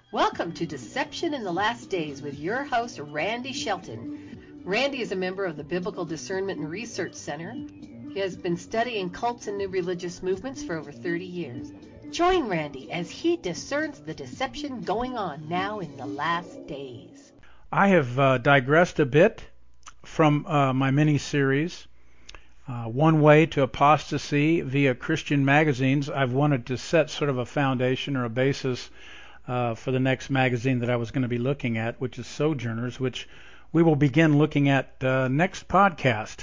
Welcome to Deception in the Last Days with your host, Randy Shelton. Randy is a member of the Biblical Discernment and Research Center. He has been studying cults and new religious movements for over 30 years. Join Randy as he discerns the deception going on now in the last days. I have digressed a bit from my mini-series, One Way to Apostasy via Christian magazines. I've wanted to set sort of a foundation or a basis for the next magazine that I was going to be looking at, which is Sojourners, which we will begin looking at next podcast.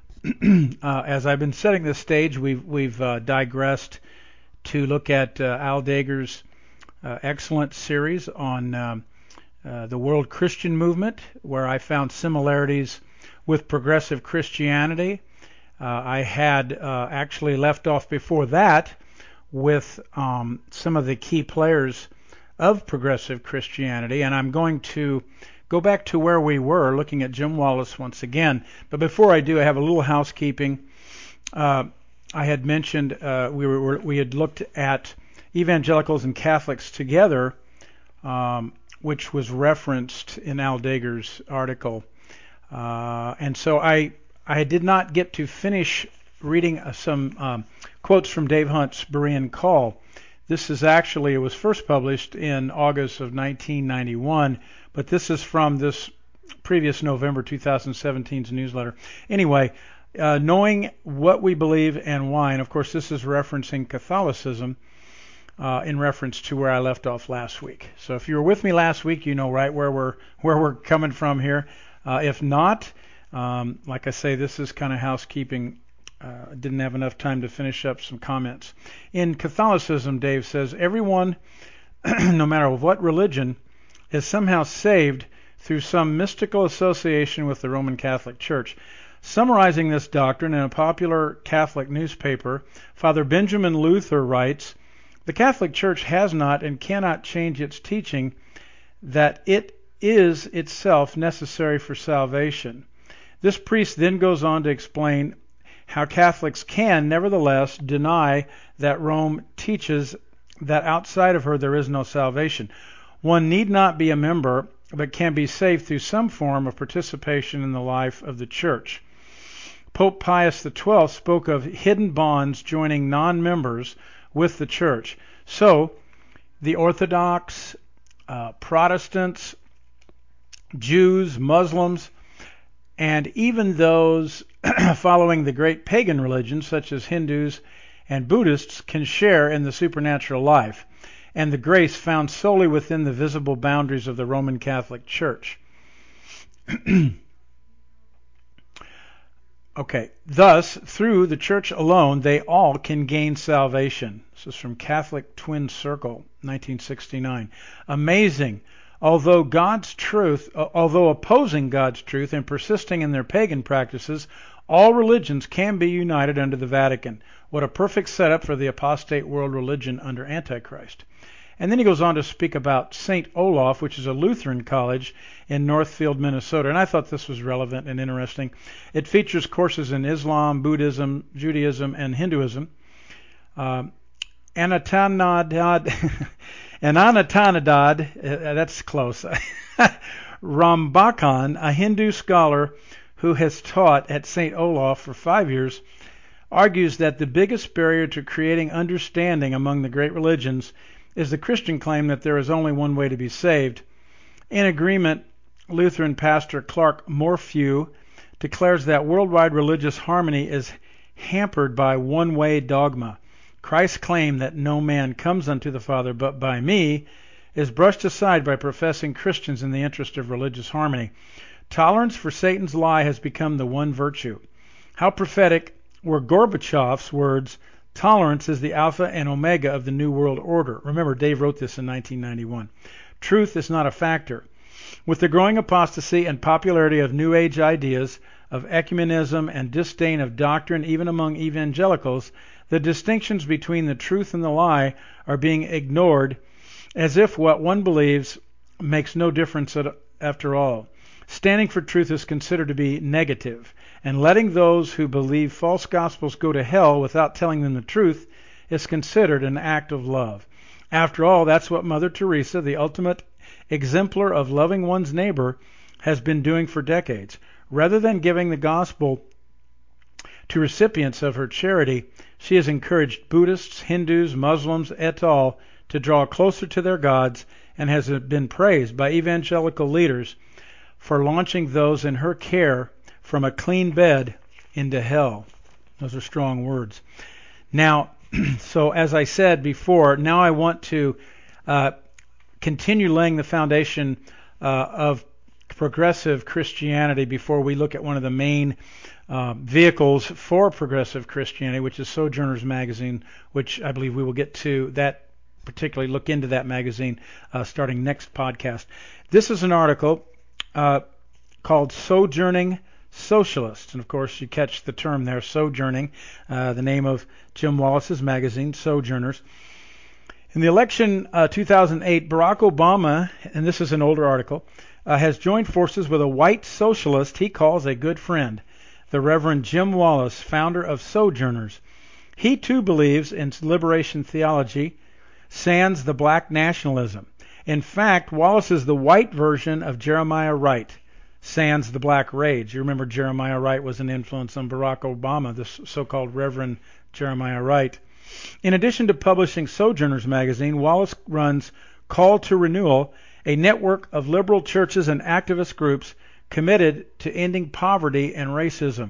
As I've been setting the stage, we've digressed to look at Al Dager's excellent series on the World Christian Movement, where I found similarities with progressive Christianity. I had actually left off before that with some of the key players of progressive Christianity, and I'm going to go back to where we were, looking at Jim Wallis once again. But before I do, I have a little housekeeping. I had mentioned we had looked at evangelicals and Catholics together, which was referenced in Al Dager's article, and so I did not get to finish reading some quotes from Dave Hunt's Berean Call. This is actually, it was first published in August of 1991, but this is from this previous November 2017's newsletter. Anyway, knowing what we believe and why, and of course this is referencing Catholicism in reference to where I left off last week. So if you were with me last week, you know right where we're coming from here. If not, like I say, this is kind of housekeeping. Didn't have enough time to finish up some comments. In Catholicism, Dave says, everyone, no matter what religion, is somehow saved through some mystical association with the Roman Catholic Church. Summarizing this doctrine in a popular Catholic newspaper, Father Benjamin Luther writes, "The Catholic Church has not and cannot change its teaching that it is itself necessary for salvation." This priest then goes on to explain how Catholics can, nevertheless, deny that Rome teaches that outside of her there is no salvation. One need not be a member, but can be saved through some form of participation in the life of the Church. Pope Pius XII spoke of hidden bonds joining non-members with the Church. So, the Orthodox, Protestants, Jews, Muslims, and even those following the great pagan religions such as Hindus and Buddhists can share in the supernatural life and the grace found solely within the visible boundaries of the Roman Catholic Church. Okay, thus, through the Church alone, they all can gain salvation. This is from Catholic Twin Circle, 1969. Amazing. Although opposing God's truth and persisting in their pagan practices, all religions can be united under the Vatican. What a perfect setup for the apostate world religion under Antichrist. And then he goes on to speak about St. Olaf, which is a Lutheran college in Northfield, Minnesota. And I thought this was relevant and interesting. It features courses in Islam, Buddhism, Judaism, and Hinduism. Anatanadad, that's close. Rambakan, a Hindu scholar who has taught at St. Olaf for 5 years, argues that the biggest barrier to creating understanding among the great religions is the Christian claim that there is only one way to be saved. In agreement, Lutheran pastor Clark Morphew declares that worldwide religious harmony is hampered by one-way dogma. Christ's claim that no man comes unto the Father but by me is brushed aside by professing Christians in the interest of religious harmony. Tolerance for Satan's lie has become the one virtue. How prophetic were Gorbachev's words, "Tolerance is the alpha and omega of the New World Order." Remember, Dave wrote this in 1991. Truth is not a factor. With the growing apostasy and popularity of New Age ideas, of ecumenism and disdain of doctrine even among evangelicals, the distinctions between the truth and the lie are being ignored as if what one believes makes no difference after all. Standing for truth is considered to be negative, and letting those who believe false gospels go to hell without telling them the truth is considered an act of love. After all, that's what Mother Teresa, the ultimate exemplar of loving one's neighbor, has been doing for decades. Rather than giving the gospel to recipients of her charity, she has encouraged Buddhists, Hindus, Muslims, et al. To draw closer to their gods, and has been praised by evangelical leaders for launching those in her care from a clean bed into hell. Those are strong words. Now, so as I said before, now I want to continue laying the foundation of progressive Christianity before we look at one of the main vehicles for progressive Christianity, which is Sojourners Magazine, which I believe we will get to that, particularly look into that magazine starting next podcast. This is an article called Sojourning Socialists. And of course, you catch the term there, sojourning, the name of Jim Wallace's magazine, Sojourners. In the election 2008, Barack Obama, and this is an older article, has joined forces with a white socialist he calls a good friend, the Reverend Jim Wallace, founder of Sojourners. He too believes in liberation theology, sans the black nationalism. In fact, Wallace is the white version of Jeremiah Wright, sans the black rage. You remember Jeremiah Wright was an influence on Barack Obama, the so-called Reverend Jeremiah Wright. In addition to publishing Sojourners Magazine, Wallace runs Call to Renewal, a network of liberal churches and activist groups committed to ending poverty and racism.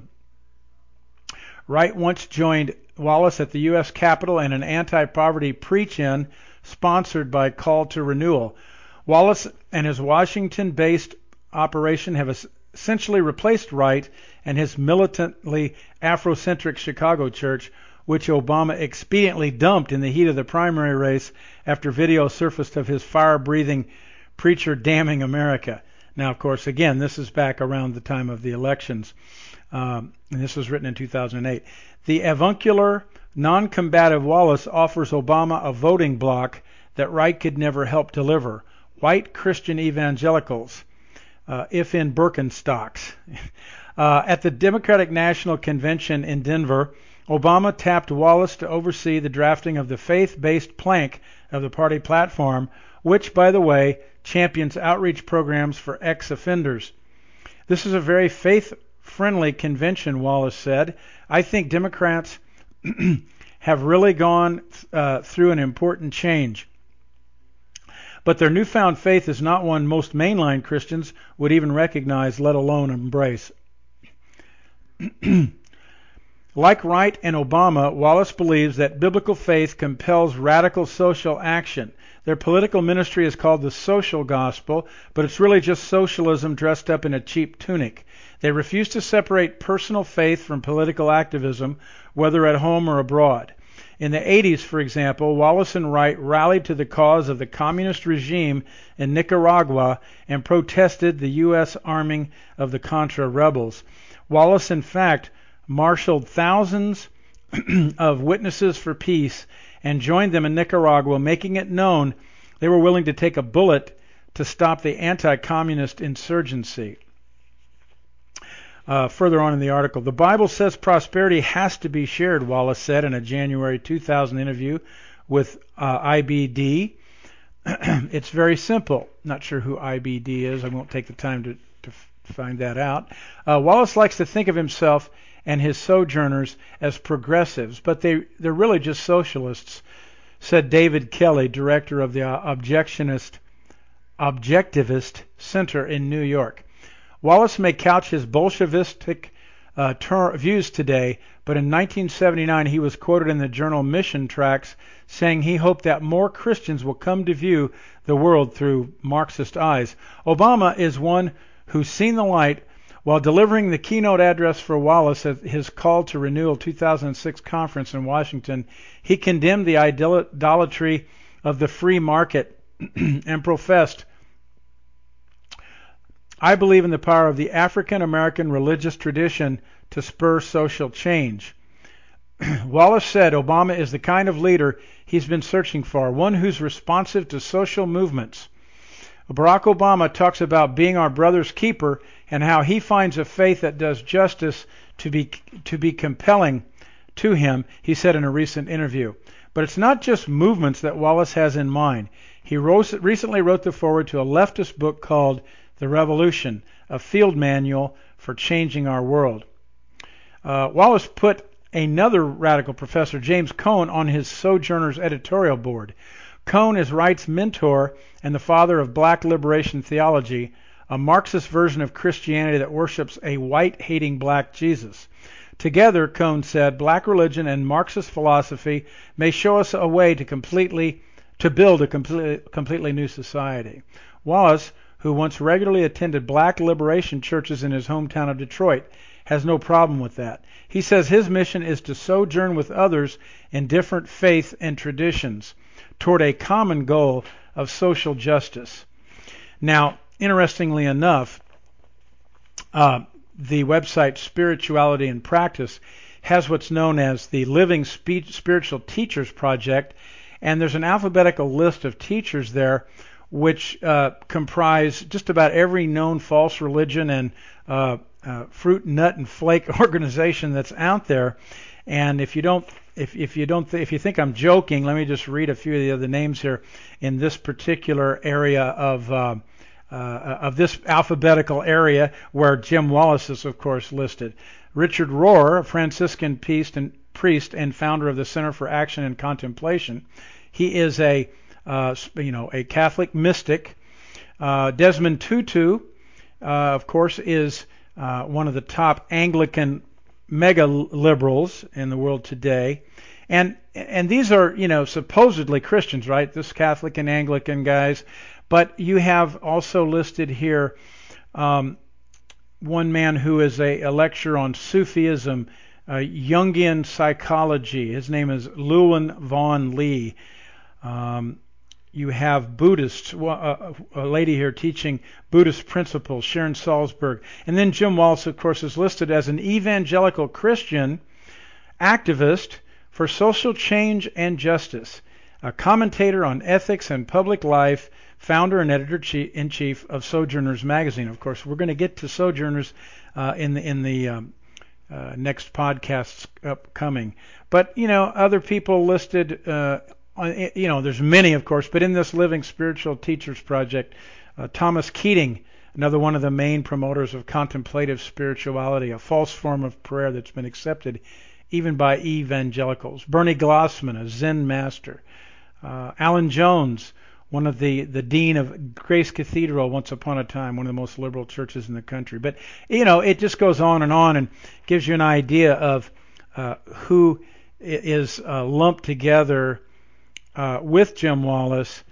Wright once joined Wallace at the U.S. Capitol in an anti-poverty preach-in sponsored by Call to Renewal. Wallace and his Washington-based operation have essentially replaced Wright and his militantly Afrocentric Chicago church, which Obama expediently dumped in the heat of the primary race after video surfaced of his fire-breathing preacher damning America. Now, of course, again, this is back around the time of the elections, and this was written in 2008. The avuncular, non-combative Wallace offers Obama a voting bloc that Wright could never help deliver: white Christian evangelicals, if in Birkenstocks. At the Democratic National Convention in Denver, Obama tapped Wallace to oversee the drafting of the faith-based plank of the party platform, which, by the way, champions outreach programs for ex-offenders. This is a very faith-friendly convention, Wallace said. I think Democrats have really gone through an important change. But their newfound faith is not one most mainline Christians would even recognize, let alone embrace. Like Wright and Obama, Wallace believes that biblical faith compels radical social action. Their political ministry is called the social gospel, but it's really just socialism dressed up in a cheap tunic. They refuse to separate personal faith from political activism, whether at home or abroad. In the 80s, for example, Wallace and Wright rallied to the cause of the communist regime in Nicaragua and protested the U.S. arming of the Contra rebels. Wallace, in fact, marshaled thousands of witnesses for peace and joined them in Nicaragua, making it known they were willing to take a bullet to stop the anti-communist insurgency. Further on in the article, the Bible says prosperity has to be shared, Wallace said in a January 2000 interview with IBD. It's very simple. Not sure who IBD is. I won't take the time to find that out. Wallace likes to think of himself and his sojourners as progressives, but they're really just socialists, said David Kelly, director of the Objectivist Center in New York. Wallace may couch his Bolshevistic views today, but in 1979 he was quoted in the journal Mission Tracts saying he hoped that more Christians will come to view the world through Marxist eyes. Obama is one who's seen the light. While delivering the keynote address for Wallace at his Call to Renewal 2006 conference in Washington, he condemned the idolatry of the free market and professed, "I believe in the power of the African American religious tradition to spur social change." Wallace said Obama is the kind of leader he's been searching for, one who's responsive to social movements. Barack Obama talks about being our brother's keeper and how he finds a faith that does justice to be compelling to him, he said in a recent interview. But it's not just movements that Wallace has in mind. He recently wrote the foreword to a leftist book called The Revolution, a field manual for changing our world. Wallace put another radical professor, James Cone, on his Sojourners editorial board. Cone is Wright's mentor and the father of Black liberation theology, a Marxist version of Christianity that worships a white-hating black Jesus. Together, Cone said, black religion and Marxist philosophy may show us a way to build a completely new society. Wallace, who once regularly attended black liberation churches in his hometown of Detroit, has no problem with that. He says his mission is to sojourn with others in different faiths and traditions toward a common goal of social justice. Now, interestingly enough, the website Spirituality and Practice has what's known as the Living Spiritual Teachers Project, and there's an alphabetical list of teachers there which comprise just about every known false religion and fruit, nut, and flake organization that's out there. And if you think I'm joking, let me just read a few of the other names here in this particular area of this alphabetical area where Jim Wallace is, of course, listed. Richard Rohr, a Franciscan priest and founder of the Center for Action and Contemplation. He is a Catholic mystic. Desmond Tutu, of course, is one of the top Anglican mega liberals in the world today. And these are, supposedly Christians, right? This Catholic and Anglican guys. But you have also listed here one man who is a lecturer on Sufism, Jungian psychology. His name is Llewellyn Vaughan Lee. You have Buddhists, a lady here teaching Buddhist principles, Sharon Salzberg. And then Jim Wallace, of course, is listed as an evangelical Christian activist for social change and justice, a commentator on ethics and public life, founder and editor-in-chief of Sojourners magazine. Of course, we're going to get to Sojourners in the next podcasts upcoming. But, other people listed, there's many, of course, but in this Living Spiritual Teachers Project, Thomas Keating, another one of the main promoters of contemplative spirituality, a false form of prayer that's been accepted even by evangelicals. Bernie Glossman, a Zen master. Alan Jones, one of the dean of Grace Cathedral once upon a time, one of the most liberal churches in the country. But, it just goes on and gives you an idea of who is lumped together with Jim Wallace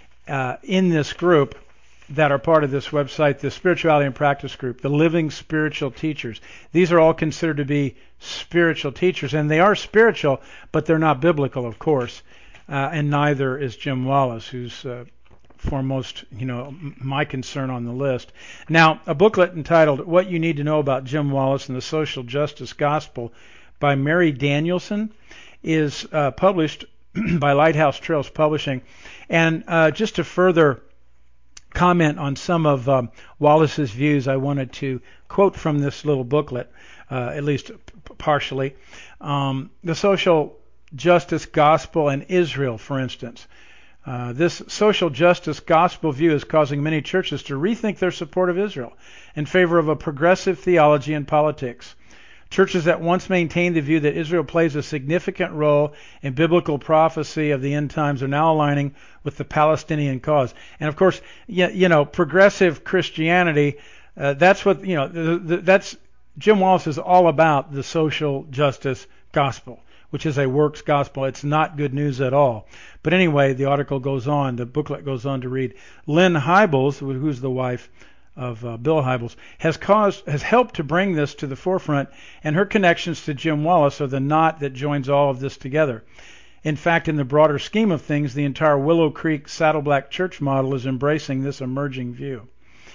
in this group that are part of this website, the Spirituality and Practice group, the Living Spiritual Teachers. These are all considered to be spiritual teachers, and they are spiritual, but they're not biblical, of course. And neither is Jim Wallace, who's foremost, my concern on the list. Now, a booklet entitled What You Need to Know About Jim Wallace and the Social Justice Gospel by Mary Danielson is published by Lighthouse Trails Publishing. And just to further comment on some of Wallace's views, I wanted to quote from this little booklet, at least partially. The Social Justice Gospel and Israel, for instance. This social justice gospel view is causing many churches to rethink their support of Israel in favor of a progressive theology and politics. Churches that once maintained the view that Israel plays a significant role in biblical prophecy of the end times are now aligning with the Palestinian cause. And of course, progressive Christianity, that's what, that's Jim Wallace is all about, the social justice gospel, which is a works gospel. It's not good news at all. But anyway, the article goes on, the booklet goes on to read, Lynn Hybels, who's the wife of Bill Hybels, has helped to bring this to the forefront, and her connections to Jim Wallace are the knot that joins all of this together. In fact, in the broader scheme of things, the entire Willow Creek Saddleback Church model is embracing this emerging view.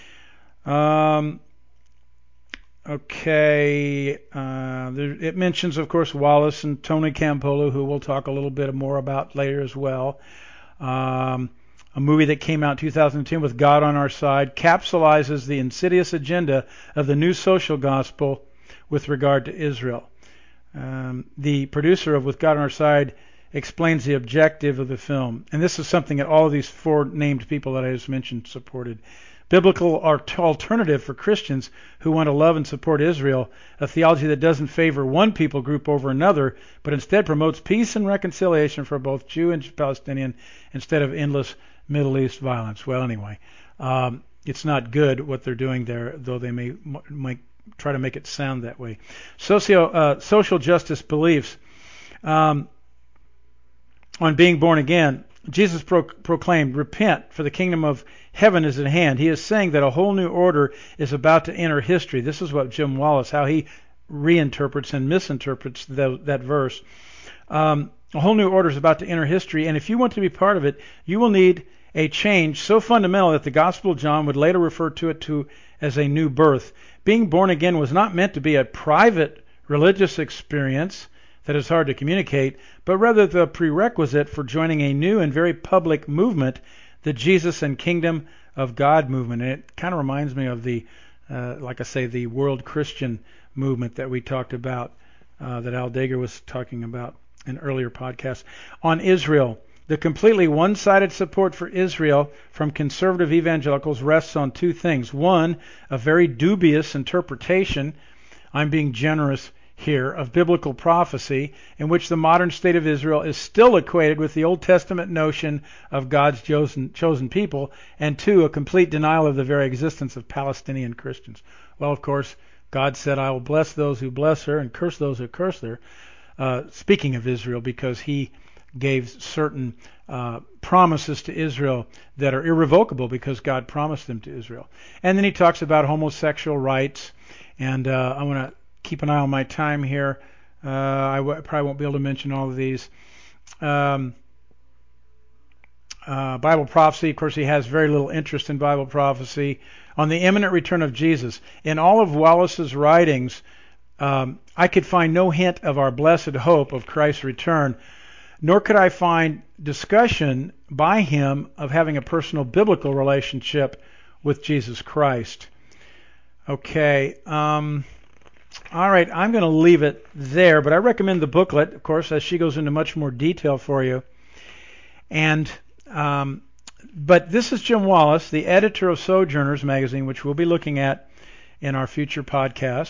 It mentions, of course, Wallace and Tony Campolo, who we'll talk a little bit more about later as well. A movie that came out in 2010 with God on Our Side capsulizes the insidious agenda of the new social gospel with regard to Israel. The producer of With God on Our Side explains the objective of the film. And this is something that all of these four named people that I just mentioned supported. Biblical alternative for Christians who want to love and support Israel, a theology that doesn't favor one people group over another, but instead promotes peace and reconciliation for both Jew and Palestinian instead of endless Middle East violence. Well, anyway, it's not good what they're doing there, though they might try to make it sound that way. Social justice beliefs on being born again. Jesus proclaimed, "Repent, for the kingdom of heaven is at hand." He is saying that a whole new order is about to enter history. This is what Jim Wallace, how he reinterprets and misinterprets that verse. A whole new order is about to enter history, and if you want to be part of it, you will need a change so fundamental that the Gospel of John would later refer to it as a new birth. Being born again was not meant to be a private religious experience that is hard to communicate, but rather the prerequisite for joining a new and very public movement, the Jesus and Kingdom of God movement. And it kind of reminds me of the world Christian movement that we talked about, that Al Dager was talking about in earlier podcasts. On Israel, the completely one-sided support for Israel from conservative evangelicals rests on two things. One, a very dubious interpretation, I'm being generous here, of biblical prophecy, in which the modern state of Israel is still equated with the Old Testament notion of God's chosen people, and two, a complete denial of the very existence of Palestinian Christians. Well, of course, God said, "I will bless those who bless her and curse those who curse her," speaking of Israel, because he gave certain promises to Israel that are irrevocable because God promised them to Israel. And then he talks about homosexual rights, and I want to keep an eye on my time here. Probably won't be able to mention all of these. Bible prophecy, of course, he has very little interest in Bible prophecy. On the imminent return of Jesus, in all of Wallace's writings, I could find no hint of our blessed hope of Christ's return, nor could I find discussion by him of having a personal biblical relationship with Jesus Christ. Okay. All right, I'm going to leave it there, but I recommend the booklet, of course, as she goes into much more detail for you. And but this is Jim Wallace, the editor of Sojourners magazine, which we'll be looking at in our future podcast.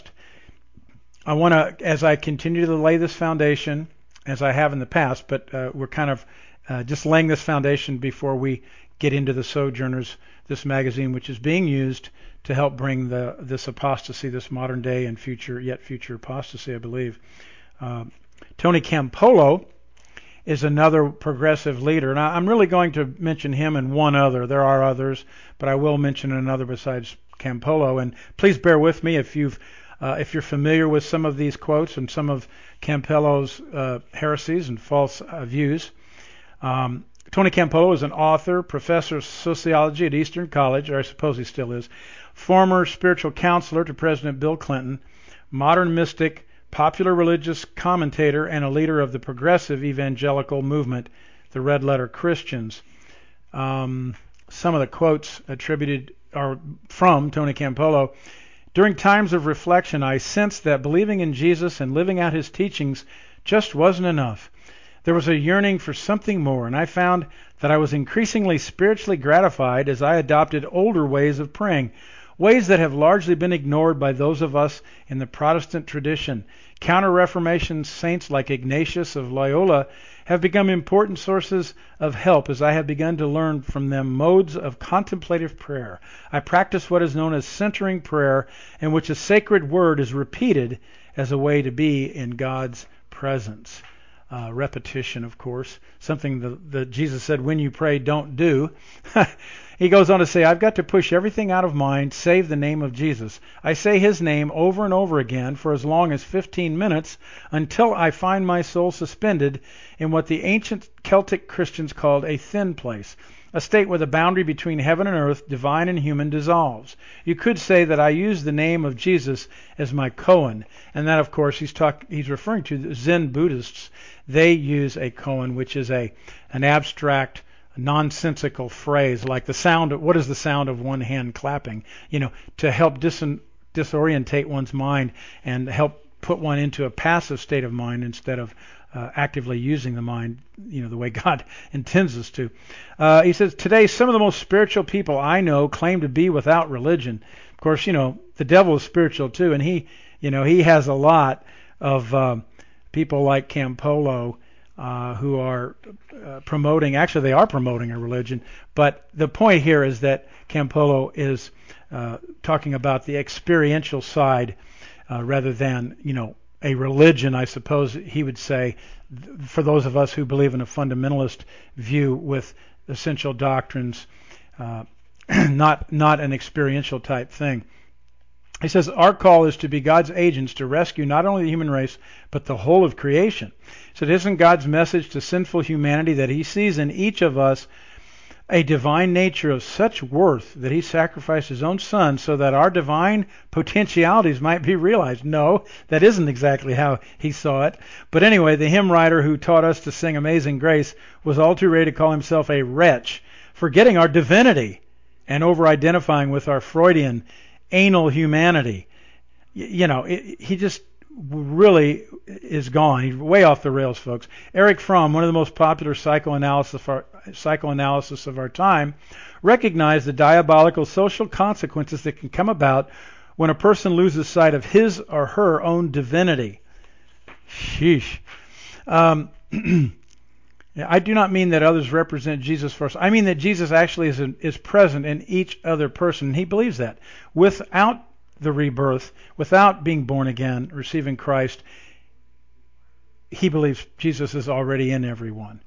I want to, as I continue to lay this foundation, as I have in the past, but we're kind of just laying this foundation before we get into the Sojourners, this magazine, which is being used to help bring this apostasy, this modern day and future apostasy, I believe. Tony Campolo is another progressive leader, and I'm really going to mention him and one other. There are others, but I will mention another besides Campolo. And please bear with me if you're familiar with some of these quotes and some of Campolo's heresies and false views. Tony Campolo is an author, professor of sociology at Eastern College, or I suppose he still is, former spiritual counselor to President Bill Clinton, modern mystic, popular religious commentator, and a leader of the progressive evangelical movement, the Red Letter Christians. Some of the quotes attributed are from Tony Campolo. During times of reflection, I sensed that believing in Jesus and living out his teachings just wasn't enough. There was a yearning for something more, and I found that I was increasingly spiritually gratified as I adopted older ways of praying, ways that have largely been ignored by those of us in the Protestant tradition. Counter-Reformation saints like Ignatius of Loyola have become important sources of help as I have begun to learn from them modes of contemplative prayer. I practice what is known as centering prayer, in which a sacred word is repeated as a way to be in God's presence. Repetition, of course, something that Jesus said, when you pray, don't do. He goes on to say, I've got to push everything out of mind, save the name of Jesus. I say his name over and over again for as long as 15 minutes until I find my soul suspended in what the ancient Celtic Christians called a thin place, a state where the boundary between heaven and earth, divine and human, dissolves. You could say that I use the name of Jesus as my koan, and that, of course, he's referring to the Zen Buddhists. They use a koan, which is an abstract, nonsensical phrase like the sound. What is the sound of one hand clapping? To help disorientate one's mind and help put one into a passive state of mind instead of actively using the mind, the way God intends us to. He says, today some of the most spiritual people I know claim to be without religion. Of course, the devil is spiritual too, and he has a lot of people like Campolo who are promoting. Actually, they are promoting a religion, but the point here is that Campolo is talking about the experiential side rather than a religion, I suppose he would say, for those of us who believe in a fundamentalist view with essential doctrines, not an experiential type thing. He says, our call is to be God's agents to rescue not only the human race, but the whole of creation. So it isn't God's message to sinful humanity that he sees in each of us a divine nature of such worth that he sacrificed his own son so that our divine potentialities might be realized. No, that isn't exactly how he saw it. But anyway, the hymn writer who taught us to sing Amazing Grace was all too ready to call himself a wretch, forgetting our divinity and over-identifying with our Freudian anal humanity. He just really is gone. He's way off the rails, folks. Erich Fromm, one of the most popular psychoanalysts of our time, recognized the diabolical social consequences that can come about when a person loses sight of his or her own divinity. Sheesh. I do not mean that others represent Jesus for us. I mean that Jesus actually is present in each other person. He believes that. Without the rebirth, without being born again, receiving Christ, he believes Jesus is already in everyone.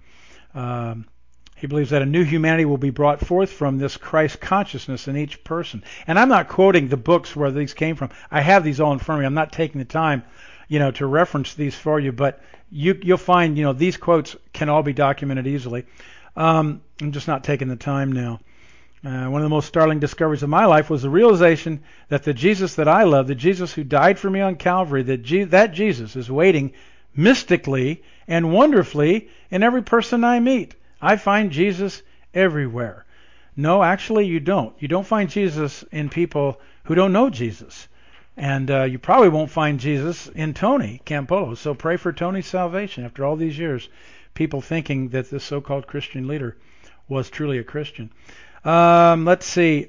He believes that a new humanity will be brought forth from this Christ consciousness in each person. And I'm not quoting the books where these came from. I have these all in front of me. I'm not taking the time, to reference these for you, but you'll find, these quotes can all be documented easily. I'm just not taking the time now. One of the most startling discoveries of my life was the realization that the Jesus that I love, the Jesus who died for me on Calvary, that Jesus is waiting mystically and wonderfully in every person I meet. I find Jesus everywhere. No, actually you don't. You don't find Jesus in people who don't know Jesus. And you probably won't find Jesus in Tony Campolo. So pray for Tony's salvation after all these years, people thinking that this so-called Christian leader was truly a Christian. Let's see.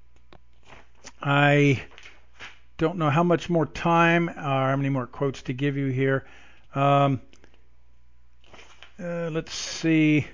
I don't know how much more time or how many more quotes to give you here. Let's see.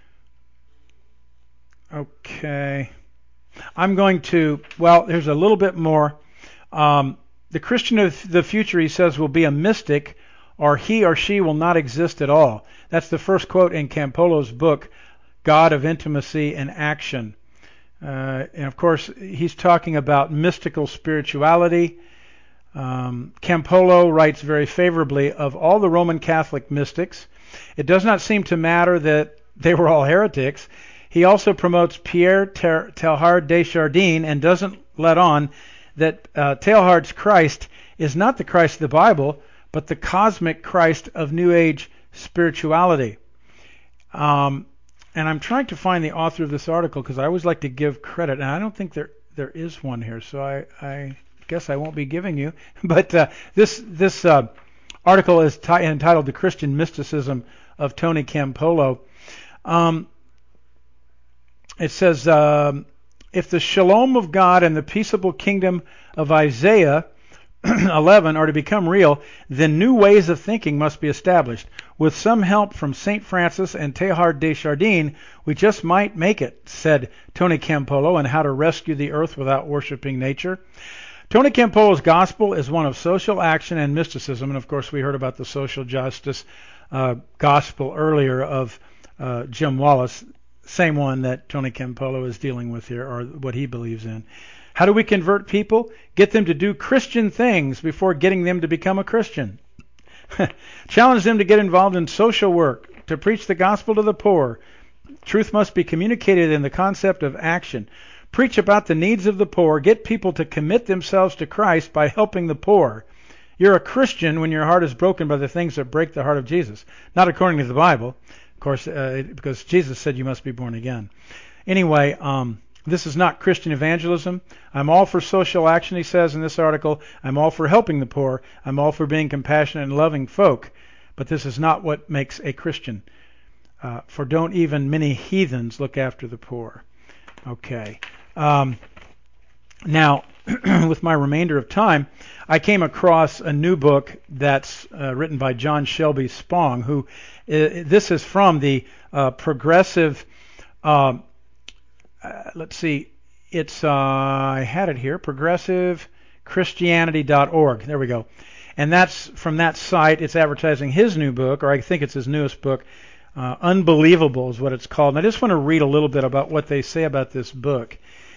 Okay. I'm going to, there's a little bit more. The Christian of the future, he says, will be a mystic, or he or she will not exist at all. That's the first quote in Campolo's book, God of Intimacy and Action. And of course, he's talking about mystical spirituality. Campolo writes very favorably of all the Roman Catholic mystics. It does not seem to matter that they were all heretics. He also promotes Pierre Teilhard de Chardin and doesn't let on that Teilhard's Christ is not the Christ of the Bible, but the cosmic Christ of New Age spirituality. And I'm trying to find the author of this article because I always like to give credit, and I don't think there is one here, so I guess I won't be giving you. But this article is entitled "The Christian Mysticism of Tony Campolo." It says, if the shalom of God and the peaceable kingdom of Isaiah 11 are to become real, then new ways of thinking must be established. With some help from St. Francis and Teilhard de Chardin, we just might make it, said Tony Campolo on how to rescue the earth without worshiping nature. Tony Campolo's gospel is one of social action and mysticism, and of course we heard about the social justice gospel earlier of Jim Wallace, same one that Tony Campolo is dealing with here, or what he believes in. How do we convert people? Get them to do Christian things before getting them to become a Christian. Challenge them to get involved in social work, to preach the gospel to the poor. Truth must be communicated in the concept of action. Preach about the needs of the poor. Get people to commit themselves to Christ by helping the poor. You're a Christian when your heart is broken by the things that break the heart of Jesus. Not according to the Bible, of course, because Jesus said you must be born again. Anyway, this is not Christian evangelism. I'm all for social action, he says in this article. I'm all for helping the poor. I'm all for being compassionate and loving folk. but this is not what makes a Christian. For don't even many heathens look after the poor. Okay. Now, with my remainder of time, I came across a new book that's written by John Shelby Spong, who this is from the progressive. Let's see, it's I had it here, progressivechristianity.org. There we go. And that's from that site. It's advertising his new book, or I think it's his newest book. Unbelievable is what it's called. And I just want to read a little bit about what they say about this book.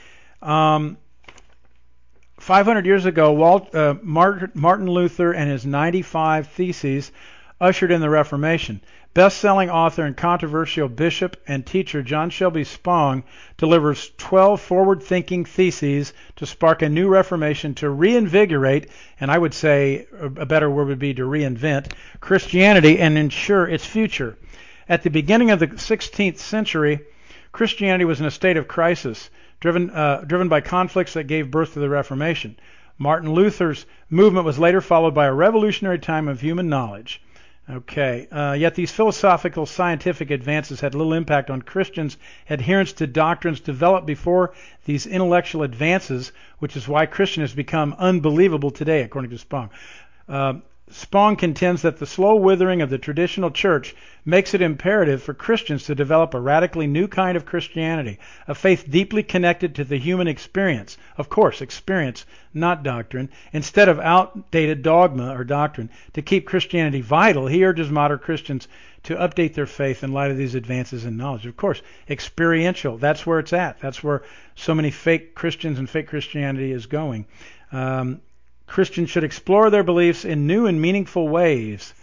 500 years ago, Martin Luther and his 95 Theses ushered in the Reformation. Best-selling author and controversial bishop and teacher John Shelby Spong delivers 12 forward-thinking theses to spark a new reformation to reinvigorate, and I would say a better word would be to reinvent, Christianity and ensure its future. At the beginning of the 16th century, Christianity was in a state of crisis, driven by conflicts that gave birth to the Reformation. Martin Luther's movement was later followed by a revolutionary time of human knowledge. Okay, yet these philosophical scientific advances had little impact on Christians' adherence to doctrines developed before these intellectual advances, which is why Christian has become unbelievable today, according to Spong. Spong contends that the slow withering of the traditional church makes it imperative for Christians to develop a radically new kind of Christianity, a faith deeply connected to the human experience. Of course, experience, not doctrine. Instead of outdated dogma or doctrine. To keep Christianity vital, he urges modern Christians to update their faith in light of these advances in knowledge. Of course, experiential, that's where it's at. That's where so many fake Christians and fake Christianity is going. Christians should explore their beliefs in new and meaningful ways.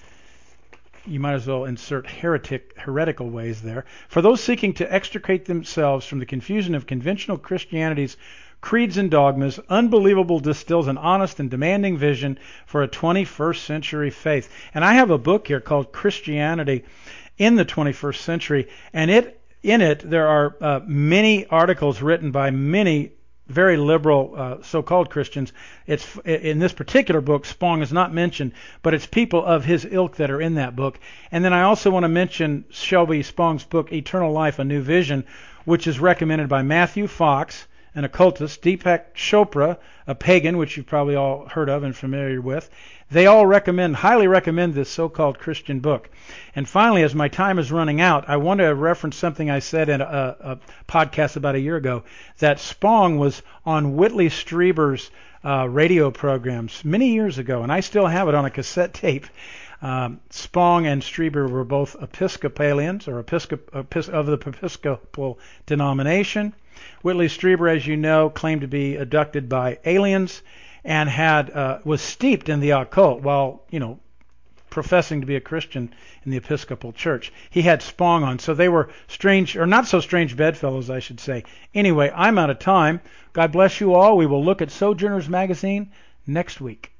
You might as well insert heretical ways there. For those seeking to extricate themselves from the confusion of conventional Christianity's creeds and dogmas, Unbelievable distills an honest and demanding vision for a 21st century faith. And I have a book here called Christianity in the 21st Century, and in it there are many articles written by many very liberal so-called Christians. It's in this particular book, Spong is not mentioned, but it's people of his ilk that are in that book. And then I also want to mention Shelby Spong's book, Eternal Life, A New Vision, which is recommended by Matthew Fox, an occultist, Deepak Chopra, a pagan, which you've probably all heard of and familiar with. They all highly recommend this so-called Christian book. And finally, as my time is running out, I want to reference something I said in a podcast about a year ago, that Spong was on Whitley Strieber's radio programs many years ago, and I still have it on a cassette tape. Spong and Strieber were both Episcopalians, or of the Episcopal denomination. Whitley Strieber, as you know, claimed to be abducted by aliens and was steeped in the occult while, professing to be a Christian in the Episcopal Church. He had Spong on, so they were strange, or not so strange bedfellows, I should say. Anyway, I'm out of time. God bless you all. We will look at Sojourners Magazine next week.